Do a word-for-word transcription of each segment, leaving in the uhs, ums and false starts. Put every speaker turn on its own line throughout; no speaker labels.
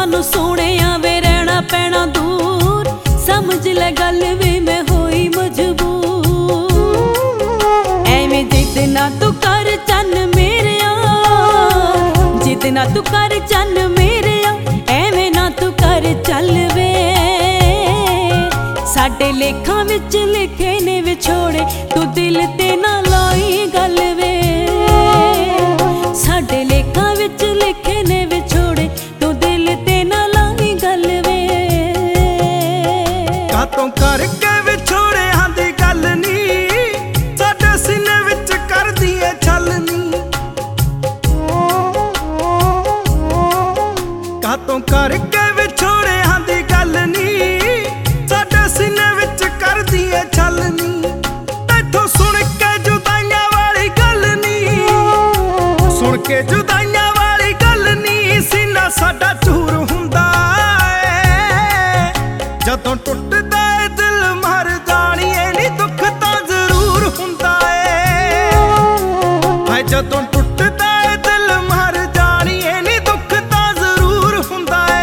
सानू सोहणिया वे रहना पैना दूर, समझ ले गल वे मैं होई मजबूर। एवें जिद ना तू कर चन मेरेया, जिद ना तू कर चन मेरेया, एवें ना तू कर चल वे। साडे लेखां विच लिखे ने विछोड़े, तू दिल ते ना लाई गल वे। साडे लेखां विच लिखे ने विछोड़े, तू दिल ते ना लाई गल वे।
कातों करके विछोड़े हां दी गल नी, साडे सीने विच कर दिए छलनी। कातों करके विछोड़े हां दी गल नी, साडे सीने विच कर दिए छलनी। तैथों सुन के जुदाइयां वाली गल नी, सुन के जुदाइयां वाली गल नी, सीना साडा चूर हुंदा ऐ जदों टुटदा ऐ दिल मर जाणीए नी, दुख तां जरूर हुंदा ऐ। हाय जदों टुटदा ऐ दिल मर जाणीए नी, दुख तां जरूर हुंदा ऐ।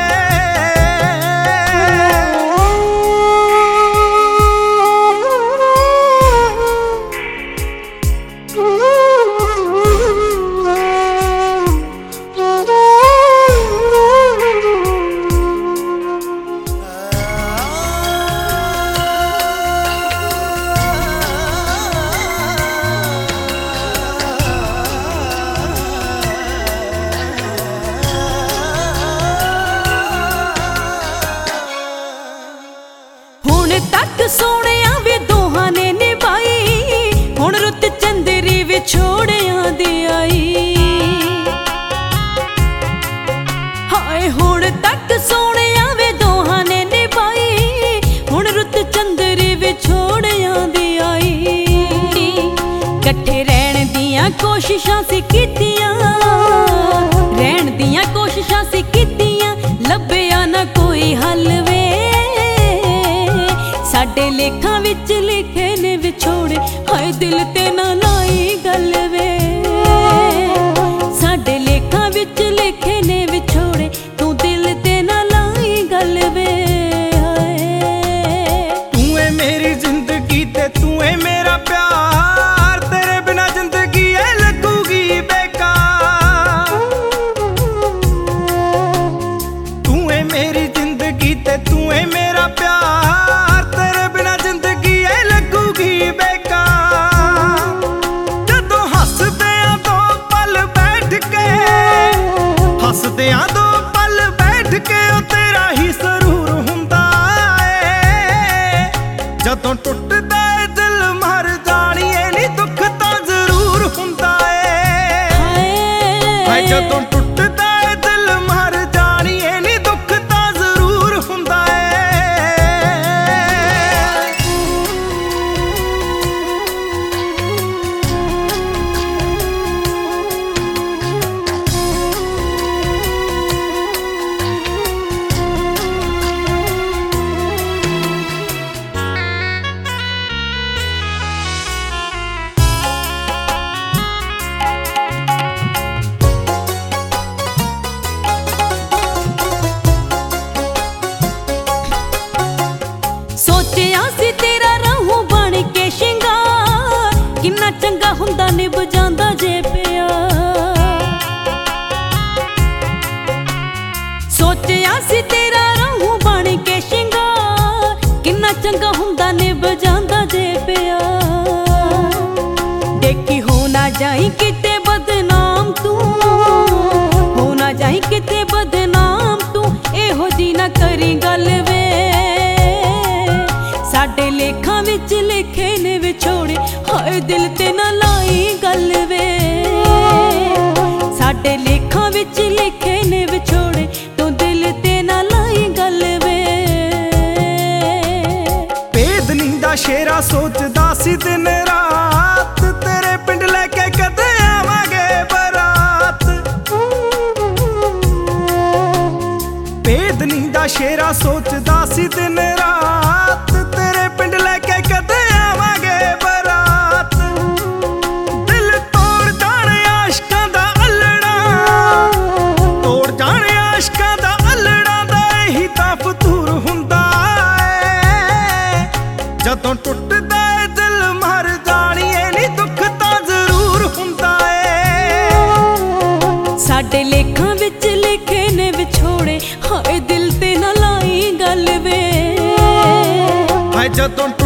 तक सोहणिया वे दोहां ने निभाई, हुण रुत चंदरी विछोड़िया दी आई। हाय हुण तक सोहणिया वे दोहां ने निभाई, हुण रुत चंदरी विछोड़िया दी आई। कट्ठे रहण दियां कोशिशां सी कीतियां, रहण दियां कोशिशां सी कीतियां, लभ्या ना कोई हल वे। साडे लेखां विच लिखे ने विछोड़े, हाय दिल ते ना लाई गल वे। साडे लेखां विच लिखे ने विछोड़े, तू दिल ते ना लाई गल वे।
तू है मेरी जिंदगी ते तू है मेरा प्यार, तेरे बिना जिंदगी ऐ लगूगी बेकार। तू है मेरी जिंदगी ते तू है मेरा प्यार, तेरे बिना जिंदगी ऐ लगूगी बेकार। जदों हसदे आ दो पल बैठ के, हसदे आ दो पल बैठ के, ओ तेरा ही सरूर हुंदा ऐ। जदों टुटदा ऐ दिल मर जाणीए नी, दुख तां जरूर हुंदा ऐ। हाय जदों टुटदा ऐ दिल मर जाणीए नी, दुख तां जरूर हुंदा ऐ।
सोचिया सी तेरा रहूं बन के शिंगार, किन्ना चंगा हुंदा निभ जांदा जे प्यार। सोचिया सी तेरा रहूं बन के शिंगार, किन्ना चंगा हुंदा निभ जांदा जे प्यार। देखी हो ना जाई किते बदनाम तू, हो ना जाई किते बदनाम तू, एहो जी ना करी गल वे। साडे लेखां विच लिखे ने विछोड़े, हाय दिल ते ना लाई गल वे। साडे लेखां विच लिखे ने विछोड़े, तू दिल ते ना लाई गल वे।
भेद नींदा शेरा सोचदा सी दिन रात, तेरे पिंड लेके कदे आवांगे बरात। भेद नींदा शेरा सोचदा सी दिन रात, तेरे पिंड लेके कदे आवांगे बरात। दिल तोड़ जाने आशकां दा अल्लड़ा, तोड़ जाने आशकां दा अल्लड़ा,
लेखां विच लिखे ने विछोड़े, हाय दिल ते ना लाई गल वे।
हाय जदों